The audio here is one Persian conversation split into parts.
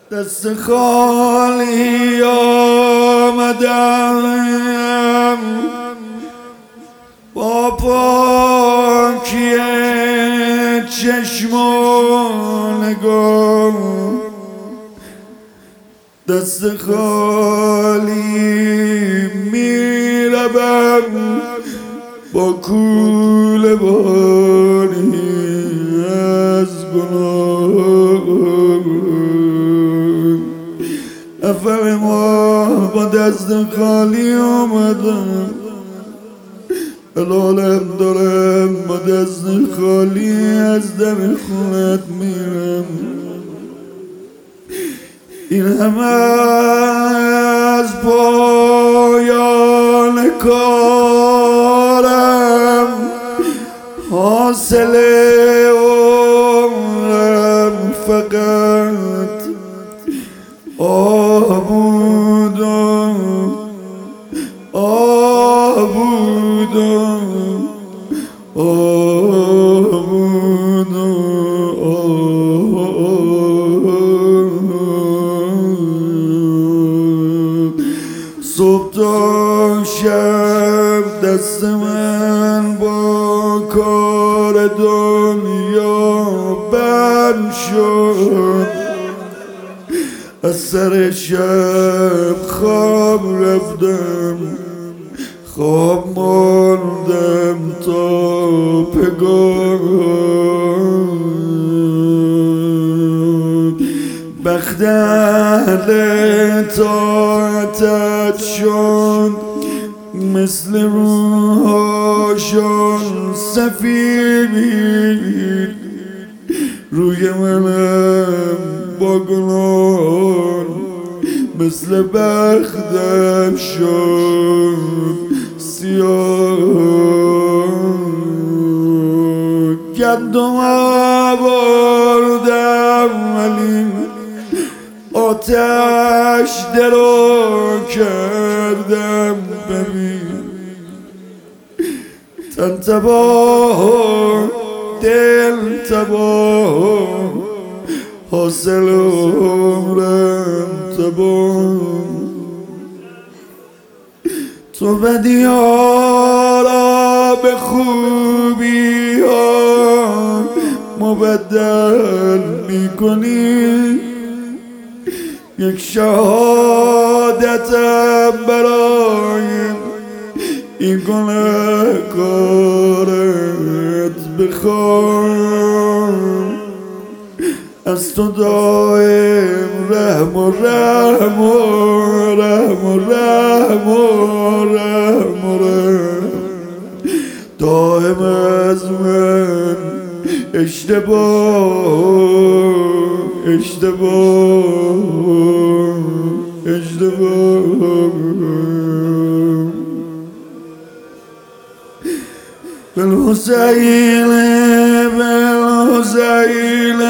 دست خالی آمدم با پاکی چشم و نگاه، دست خالی میروم با کوله باری از گناه. اول ماه با دست خالی آمدم، الالم دارم با دست خالی از در خونت میرم. این همه از پایان کارم، حاصل عمرم فقط آه بود و آه بود و آه بود و صبح تا شب دست من با کار دنیا بند شد. از سر شب خواب رفتم، خواب ماندم تا پگاه. بخت اهل طاعتت شد، مثل روحاشون سفید. روی منم با گناه مثل بختم شد سیاه. گندم آوردم ولی آتش درو کردم. ببین تن تباه دل تباه، حاصل عمرم تباه. تو بدی ها را به خوبی ها مبدل میکنی. یک شهادتم برای این گناهکارت بخوام. از تو دائم رحم و رحم و رحم و رحم و رحم و رحم. دائم از من اشتباه اشتباه اشتباه. بالحسین بالحسین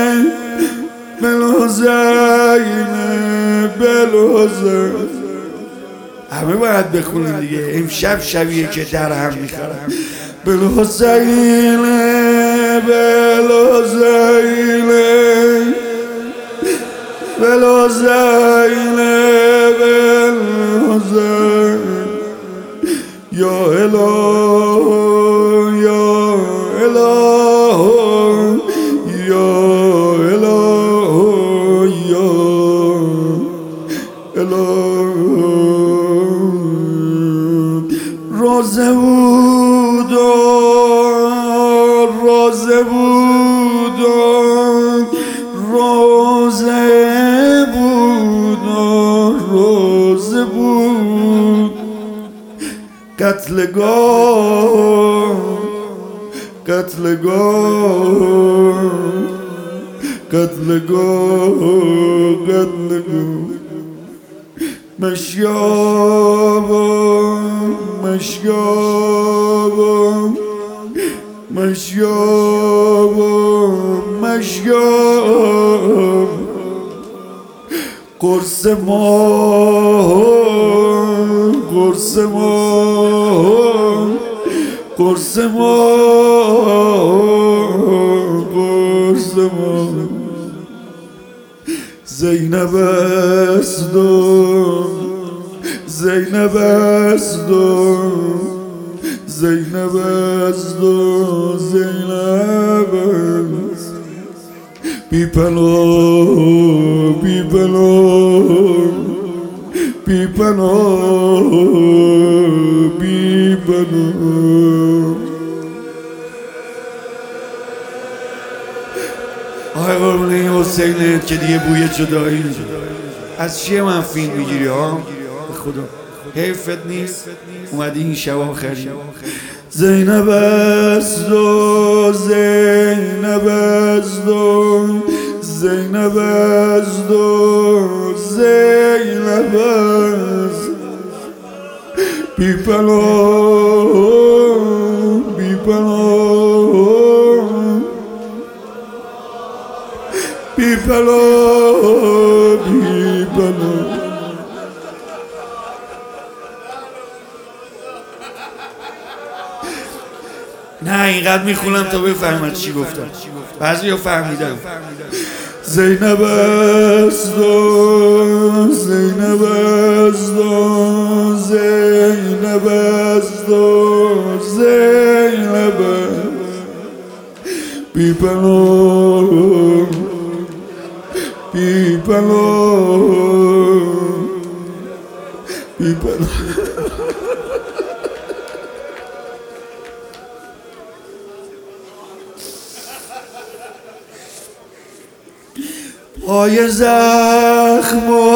بالحسین بالحسین. همه باید بخونیم دیگه، امشب شبیه که در هم میخورم. بالحسین بالحسین بالحسین بالحسین. یا اله یا اله یا اله یا اله. روزه بود و روزه بود و روزه بود و روزه بود. قتلگاه قتلگاه قتلگاه قتلگاه. مشیاب مشیاب مشیاب مشیاب. قرص ما قرص ما قرص ما قرص ما. زینب است و زینب است و زینب است و زینب است بی پناه بی پناه بی پناه بی پناه. آقای قربونه حسینت که دیگه بوی جدایی از چیه من فیلم میگیری ها؟ خدا حیفت نیست اومدی این شب آخری. زینب است و زینب است و زینب است و زینب است بی پناه بی پناه بی پناه بی پناه. نه اینقدر میخونم تا بفهمد چی گفتم، بعضی ها فهمیدم. زینب است و زینب است و زینب است و زینب بی پناه بی پناه بی پناه. پای زخم و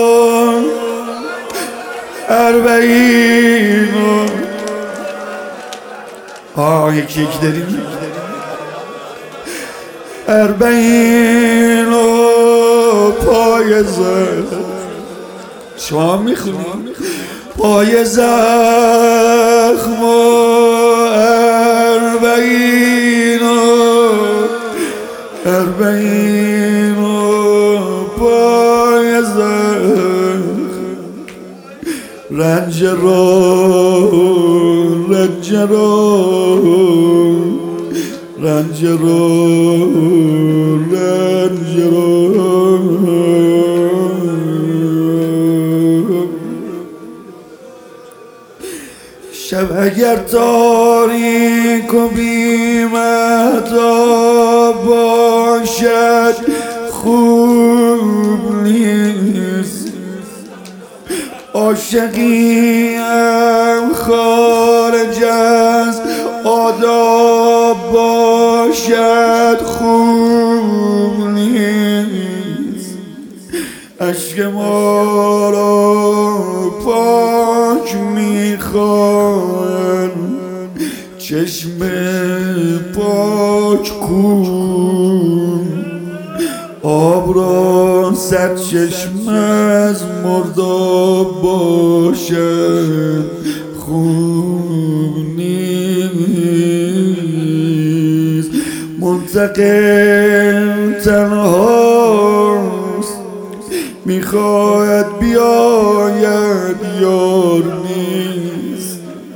اربعین و یکی داریم اربعین و پای زخم شما میخونی پای زخم و اربعین و اربعین و پای زخم رنج را رنج را رنج را رنج را شب اگر تاریک و بی مهتاب باشد خوب نیست عاشقی هم خارج از آداب باشد خوب نیست اشک ما را پاک میخواهد چشم پاک کن آب را صد چشم از مرداب باشد خوب نیست منتقم تنهاست میخواهد بیاید یار نیست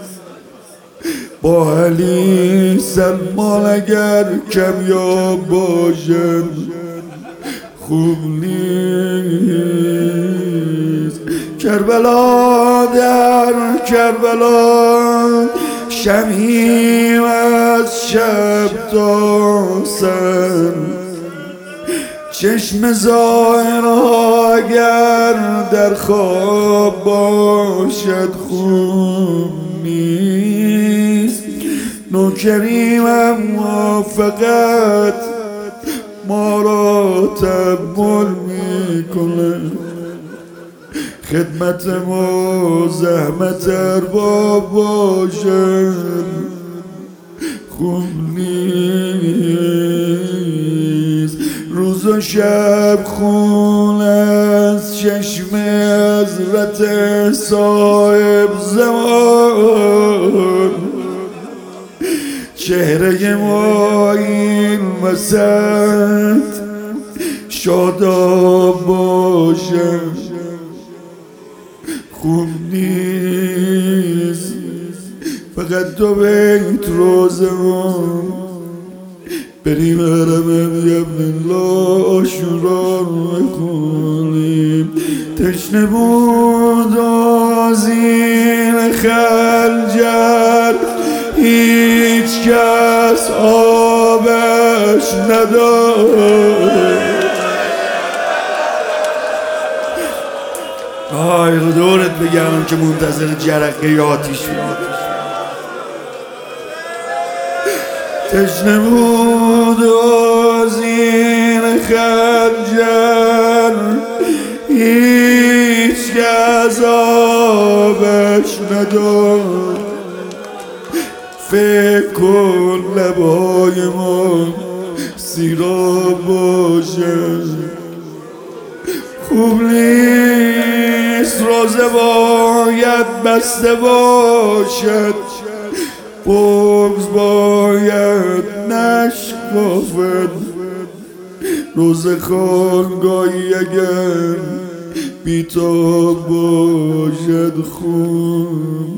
با علی سلمان اگر کمیاب باشد خوب نیست کربلا در کربلا شمعیم از شب تا سر چشم ظاهرها اگر در خواب باشد خوب نیست نوکریم اما فقط ما را تحمل میکنه خدمت ما زحمت ارباب باشد خوب نیست روز و شب خون از چشم حضرت صاحب زمان چهره ما این وسط شاداب باشد خوب نیست فقط دو بیت روزمون بریم حرم ابن الله آشورا رو بخونیم. تشنه بود آذین خنجر، هیچ کس آبش نداد. آی دورت بگردم که منتظر جرقه آتیش بود. تشنه بود آذین خنجر، هیچ کس آبش نداد. فکر کن لبای ما سیراب باشه، خوب نیست روزه باید بسته باشد، بغض باید نشکافد. روزه خانگاهی اگر بیتاب باشد خوب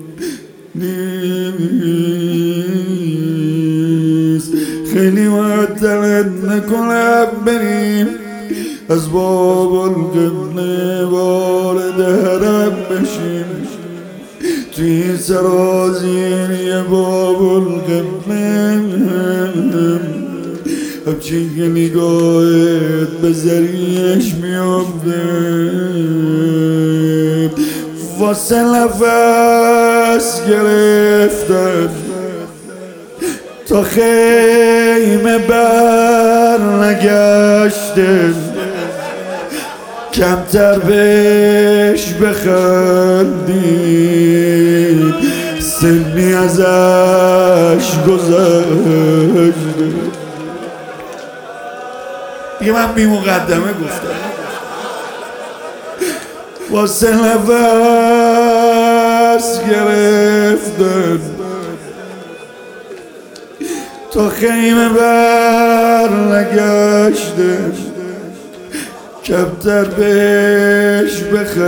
نیست. خیلی معطلت نکنه بریم از باب القبله وارد حرم بشیم. توی این سرازیری باب القبله همچین که نگاهت به ذریعش میافته، واسه نفس گرفتن تا خیمه بر نگشته، کمتر بهش بخندید سنی ازش گذشته. دیگه من بی مقدمه گفتم. واسه نفس گرفتن تا خیمه بر نگشته، کمتر بهش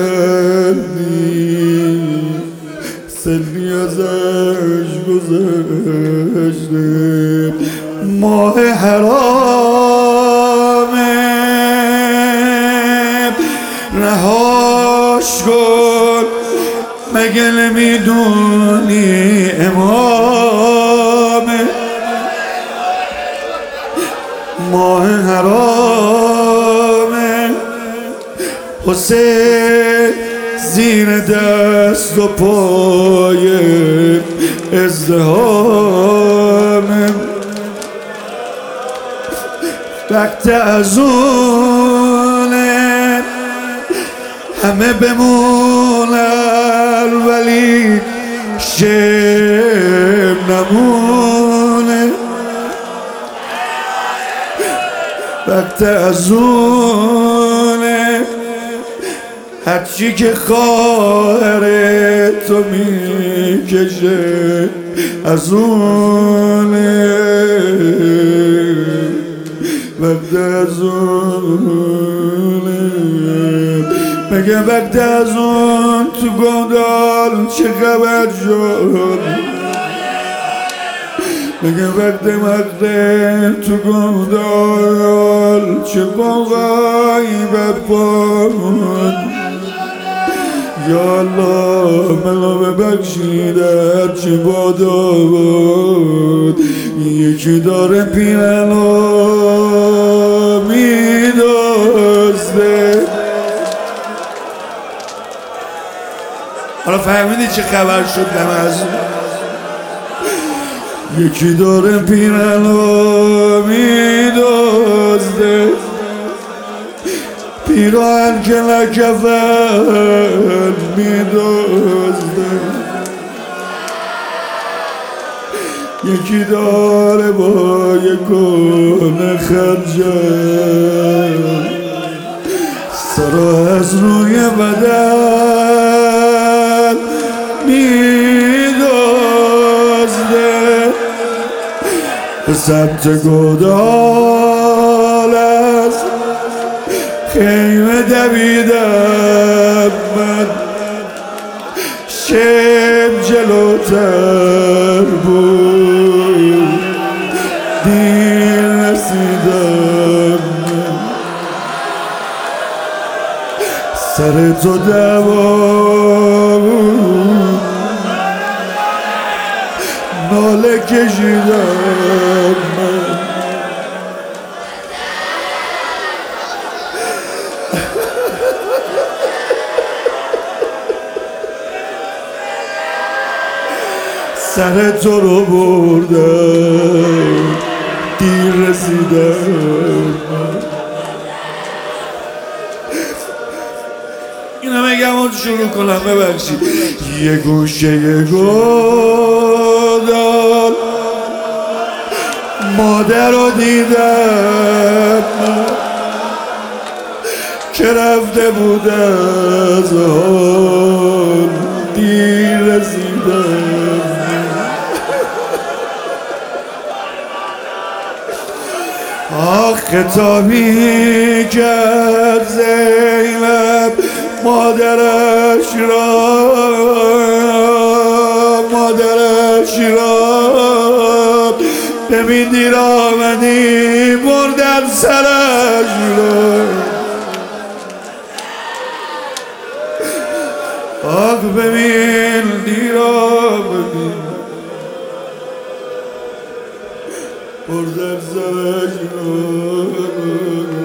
بخندی سنی ازش گذشته. ماه حرامه رهاش کن، مگه نمیدونی امامه. ماه حرامه حسین زیر دست و پای ازدهامه. وقت ازونه همه بمونن ولی شب نمونه. وقت ازونه هرچی که خواهر تو میکشه ازونه. وقت ازونه مگه وقت ازون تو گودال چه خبر شد؟ مگه وقت مغرب تو گودال چه باقایی بپاد؟ یا الله منو ببخشید هرچی بادا بود. یکی داره پیرنو میدازده. حالا فهمیدی چه خبر شد از یکی داره پیرنو میدازده، پیران که نکفن میدازده. یکی داره با یکونه خنجر سرا از روی بدن میدازده. به سمت گودال از خیمه دویدم من، شب جلوتر بود دیر سر تو دوام ناله کشیدم من سر تو رو بردم دیر رسیدم اینو بگم و شروع کنم ببخشید یه گوشه گودال مادر رو دیدم که رفته بود از حال دیر رسیدم آخ خطابی کرد زینب مادرش را ببین دیر آمدی بردن سرش را آخ ببین دیر آمدی بردن سرش را